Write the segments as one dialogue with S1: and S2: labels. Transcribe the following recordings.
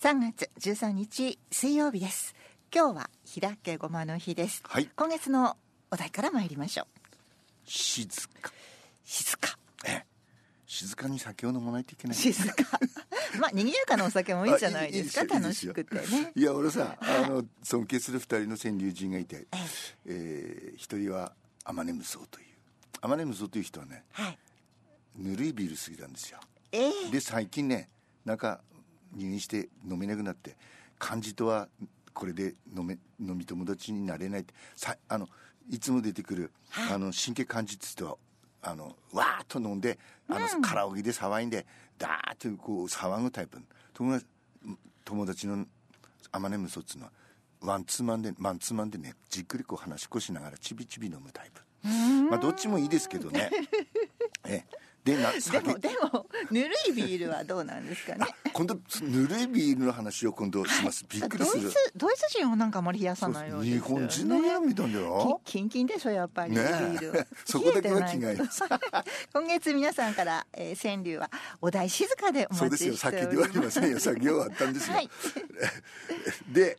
S1: 3月13日水曜日です。今日は開けごまの日です、
S2: はい、
S1: 今月のお題から参りましょう。
S2: 静か。
S1: 静
S2: かに酒を飲まないといけない。
S1: 静かまあ賑やかなお酒もいいじゃないですか。楽しくてね。
S2: いや俺さ、尊敬する2人の川柳人がいて、一人は天音無双という天音無双という人はね、
S1: はい、
S2: ぬるいビール好きなんですよ。で最近ね、なんか入院して飲めなくなって、漢字とはこれで飲み友達になれないっていつも出てくる、神経漢字って人はわーっと飲んでカラオケで騒いでダーッとこう騒ぐタイプ。友達の天音無双っていうのはマンツーマンでね、じっくりこう話しこしながらちびちび飲むタイプ。まあどっちもいいですけどねでも
S1: ぬるいビールはどうなんですかね。
S2: 今度ぬるいビールの話を今度します、びっくりする。
S1: ドイツ人はなんかあまり冷やさないようですよね。
S2: 日本人の部屋見たんだよ。
S1: キンキンでしょやっぱり、ビール
S2: そこだけは気がいい
S1: 今月皆さんから、川柳はお題静かでお待ちしております。
S2: そうですよ、酒ではありませんよ。酒はあったんですよ、
S1: はい、
S2: で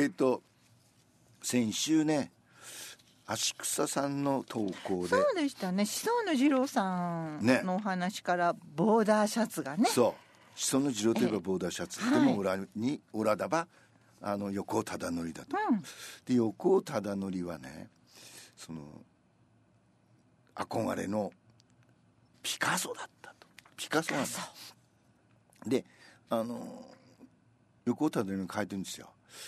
S2: 先週ね、足草さんの投稿で、
S1: そうでしたね、シソンヌ二郎さんのお話からボーダーシャツがね、
S2: そうシソンヌ二郎といえばボーダーシャツ、でも裏だば横尾忠則だと、で横尾忠則はね、その憧れのピカソだったと。ピカソなんだ。で横尾忠則に書いてるんですよ。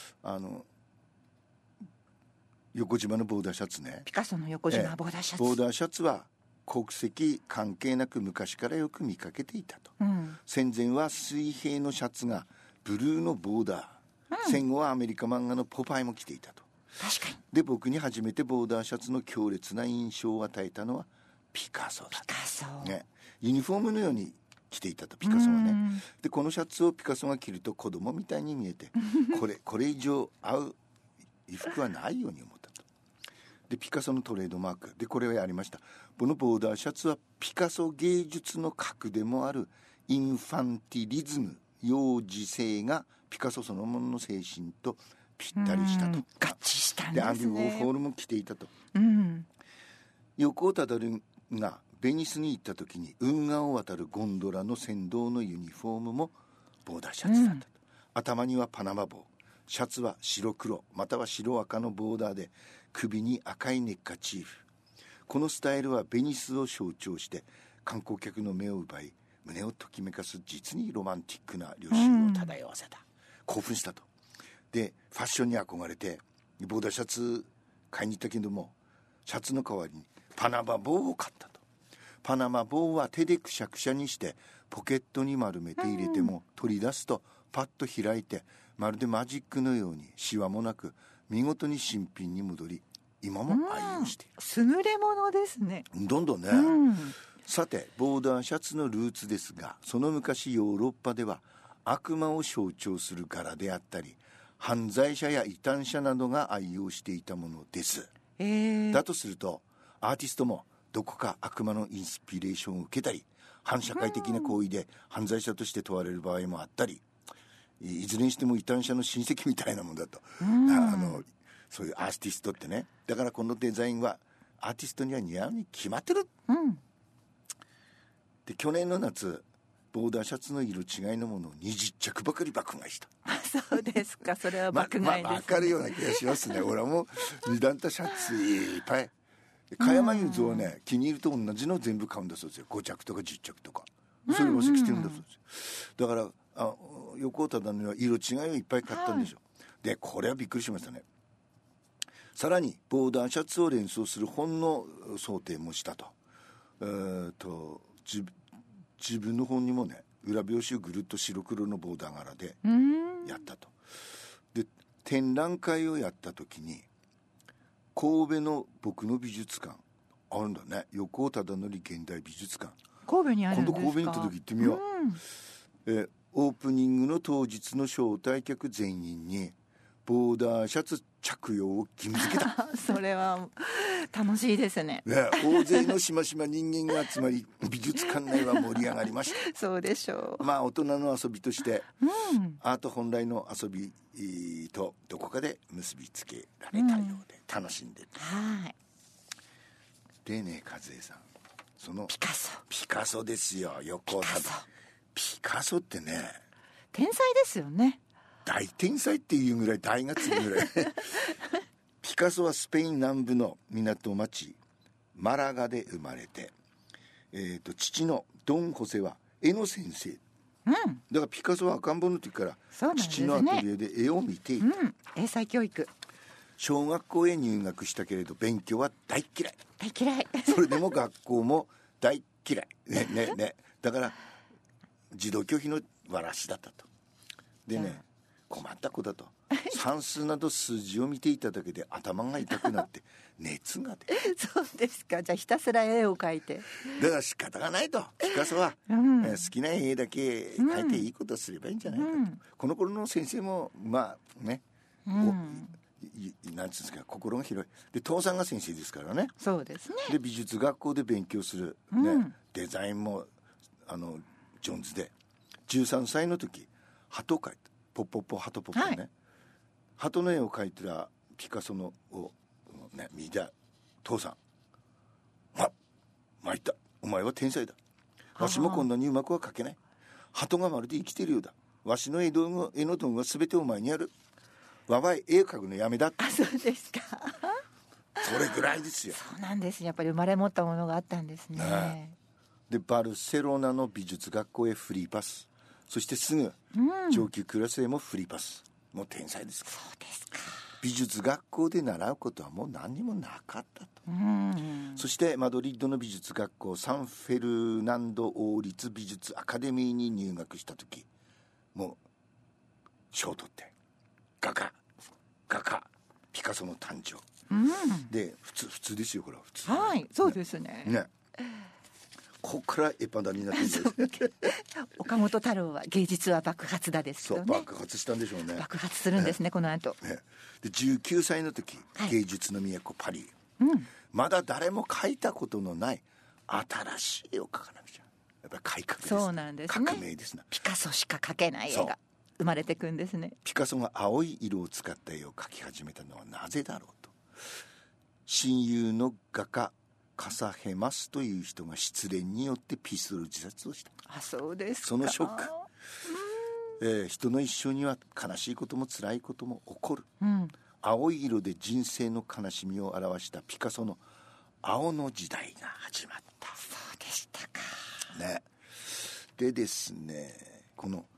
S2: 横縞のボーダーシャツね、
S1: ピカソの横縞ボーダーシャツ、
S2: ボーダーシャツは国籍関係なく昔からよく見かけていたと、戦前は水平のシャツがブルーのボーダー、戦後はアメリカ漫画のポパイも着ていたと。
S1: 確かに。
S2: で僕に初めてボーダーシャツの強烈な印象を与えたのはピカソだと。
S1: ピカソ、
S2: ね、ユニフォームのように着ていたと、ピカソはね。でこのシャツをピカソが着ると子供みたいに見えてこれ以上合う衣服はないように思ったと。でピカソのトレードマークでこれをやりました。このボーダーシャツはピカソ芸術の核でもあるインファンティリズム、幼児性がピカソそのものの精神とぴったりしたと。
S1: 合致したんですね。
S2: でアンディ・ウォーホールも着ていたと、横尾忠則がベニスに行った時に運河を渡るゴンドラの船頭のユニフォームもボーダーシャツだったと、頭にはパナマ帽、シャツは白黒または白赤のボーダーで首に赤いネッカチーフ。このスタイルはベニスを象徴して観光客の目を奪い胸をときめかす実にロマンティックな旅愁を漂わせた、興奮したと。でファッションに憧れてボーダーシャツ買いに行ったけども、シャツの代わりにパナマ帽を買ったと。パナマ帽は手でくしゃくしゃにしてポケットに丸めて入れても、取り出すとパッと開いてまるでマジックのようにシワもなく見事に新品に戻り今も愛用している、
S1: 優れものですね。
S2: どんどんね、さてボーダーシャツのルーツですが、その昔ヨーロッパでは悪魔を象徴する柄であったり犯罪者や異端者などが愛用していたものです、だとするとアーティストもどこか悪魔のインスピレーションを受けたり反社会的な行為で犯罪者として問われる場合もあったり、いずれにしても異端者の親戚みたいなもんだと、そういうアーティストってね。だからこのデザインはアーティストには似合うに決まってる、で去年の夏ボーダーシャツの色違いのものを20着ばかり爆買いした。
S1: そうですか、それは爆買いですね。
S2: 分かるような気がしますね俺はもう二段たシャツいっぱい。加山雄三はね、気に入ると同じの全部買うんだそうですよ。5着とか10着とかそれを着てるんだそうですよ。だから横尾忠則は色違いをいっぱい買ったんでしょ、でこれはびっくりしましたね。さらにボーダーシャツを連想する本の想定もしたと。自分の本にもね、裏表紙をぐるっと白黒のボーダー柄でやったと。で展覧会をやった時に神戸の僕の美術館あるんだね、横尾忠則現代美術館、
S1: 神戸にあるんですか。
S2: 今度神戸に行った時行ってみよう、オープニングの当日の招待客全員にボーダーシャツ着用を義務付けた
S1: それは楽しいですね。
S2: 大勢のしましま人間が集まり美術館内は盛り上がりました
S1: そうでしょう。
S2: まあ大人の遊びとして、アート本来の遊びとどこかで結びつけられたようで楽しんでる、
S1: はい。
S2: でね、和江さん、その
S1: ピカソ
S2: ですよ。横尾忠。ピカソってね、
S1: 天才ですよね。
S2: 大天才っていうぐらい大がつくぐらいピカソはスペイン南部の港町マラガで生まれて、父のドン・ホセは絵の先生、だからピカソは赤ん坊の時から父のアトリエで絵を見ていた、
S1: 英才教育。
S2: 小学校へ入学したけれど勉強は大嫌いそれでも学校も大嫌いねだから児童拒否のわらしだったと。でね、困った子だと。算数など数字を見ていただけで頭が痛くなって熱が出る
S1: そうですか。じゃあひたすら絵を描いて。
S2: だから仕方がないと。ピカソは、好きな絵だけ描いていいことすればいいんじゃないかと、この頃の先生もまあね、なんつうんですか、心が広いで、父さんが先生ですからね。
S1: そうですね。
S2: で美術学校で勉強する、デザインも上手で、13歳の時鳩を描いた。ポッポッポハトポッポね、鳩の絵を描いてたピカソのを、見た父さん、参った、お前は天才だ、わしもこんなにうまくは描けない、鳩がまるで生きてるようだ、わしの絵の道具は全てお前にやる、わわい絵描くのやめだ。
S1: そうですか。
S2: それぐらいですよ。
S1: そうなんです。やっぱり生まれ持ったものがあったんですね。
S2: でバルセロナの美術学校へフリーパス、そしてすぐ上級クラスへもフリーパス、もう天才ですから。
S1: そうですか。
S2: 美術学校で習うことはもう何にもなかったと、そしてマドリッドの美術学校サンフェルナンド王立美術アカデミーに入学した時、もう賞を取って画家ピカソの誕生、で普通ですよ、これは普通、
S1: はい、そうですね。
S2: ここからエパダになってるんです
S1: 岡本太郎は芸術は爆発だですよね。
S2: そう爆発したんでしょうね。
S1: 爆発するんですね、この後、
S2: で19歳の時、芸術の都パリ、まだ誰も描いたことのない新しい絵を描かなくちゃ、やっぱり改革です。
S1: そうなんですね。
S2: 革命ですな。
S1: ピカソしか描けない絵が生まれてくんですね。
S2: ピカソが青い色を使った絵を描き始めたのはなぜだろうと、親友の画家カサヘマスという人が失恋によってピストル自殺をした。
S1: そうですか。
S2: そのショック、人の一生には悲しいことも辛いことも起こる、青い色で人生の悲しみを表したピカソの青の時代が始まった。
S1: そうでしたか
S2: ね。でですね、この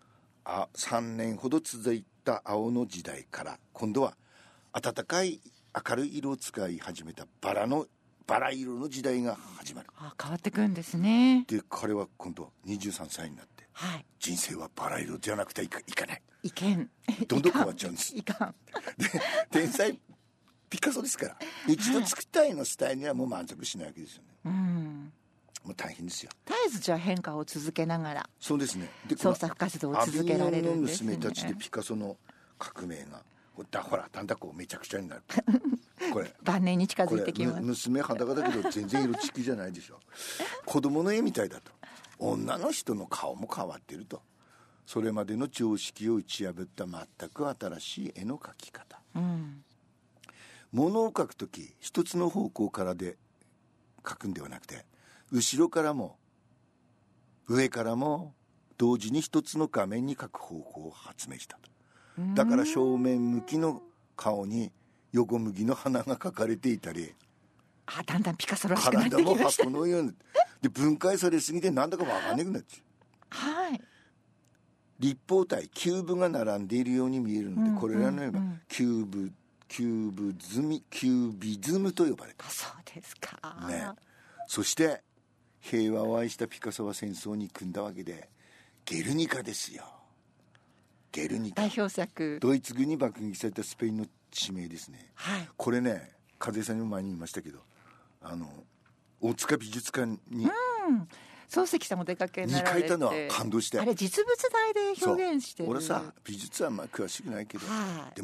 S2: 3年ほど続いた青の時代から今度は暖かい明るい色を使い始めたバラ色の時代が始まる。
S1: 変わってくんですね。
S2: で彼は今度23歳になって、人生はバラ色じゃなくていかない、
S1: いけん、
S2: どんどん変わっちゃうんです。
S1: いかん
S2: で天才ピカソですから、一度作った絵のスタイルにはもう満足しないわけですよね。もう大変ですよ。
S1: 絶えずじゃあ変化を続けながら、
S2: そうですね。で
S1: 創作活動を続けられるんですね。
S2: アビニョンの娘たちでピカソの革命がほらだんだんこうめちゃくちゃになるこれ
S1: 晩年に近づいてきます。
S2: 娘裸だけど全然色つきじゃないでしょ子供の絵みたいだと。女の人の顔も変わってると。それまでの常識を打ち破った全く新しい絵の描き方、物を描くとき一つの方向からで描くんではなくて、後ろからも上からも同時に一つの画面に描く方法を発明したと。だから正面向きの顔に横向きの鼻が描かれていたり、
S1: だんだんピカソらしくなってきました。
S2: 体も箱のようにで分解されすぎてなんだか分かんなくなっちゃう。立方体キューブが並んでいるように見えるので、これらの絵はキュービズムと呼ばれた。
S1: そうですか、
S2: そして平和を愛したピカソは戦争に組んだわけで、ゲルニカですよ。ゲルニカ
S1: 代表作、
S2: ドイツ軍に爆撃されたスペインの地名ですね、これね、風さんにも前に言いましたけど、大塚美術館に、
S1: 漱石さんも出かけになられて
S2: 書いたのは感動して、
S1: あれ実物大で表現してる。
S2: 俺さ美術はあんま詳しくないけど、でも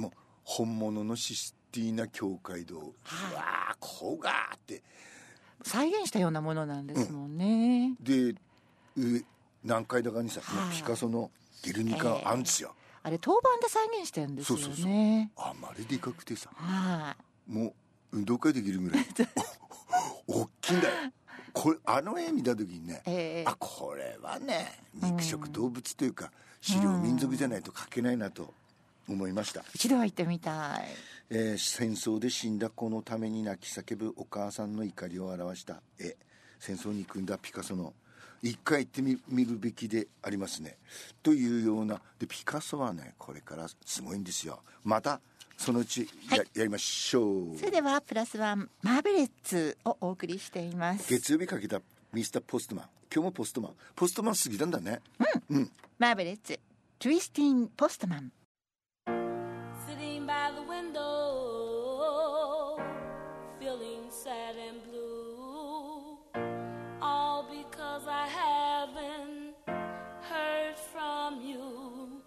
S2: 本物のシスティーナ教会堂、うわーこがーって
S1: 再現したようなものなんですもんね、
S2: で何階だかにさ、ピカソのゲルニカあんですよ、
S1: あれ陶板で再現してるんですよね。
S2: あまりでかくてさ、
S1: も
S2: う運動会できるぐらい大きいんだよこれ。あの絵見た時にね、あこれはね肉食動物というか狩猟民族じゃないと描けないなと思いました。
S1: 一度は行ってみたい。
S2: 戦争で死んだ子のために泣き叫ぶお母さんの怒りを表した絵、戦争に憎んだピカソの一回行ってみるべきでありますねというような。でピカソはねこれからすごいんですよ。またそのうち やりましょう。
S1: それではプラスワンマーベレッツをお送りしています。
S2: 月曜日かけたミスターポストマン。今日もポストマン過ぎたんだね。
S1: マーベレッツトゥイスティン・ポストマン。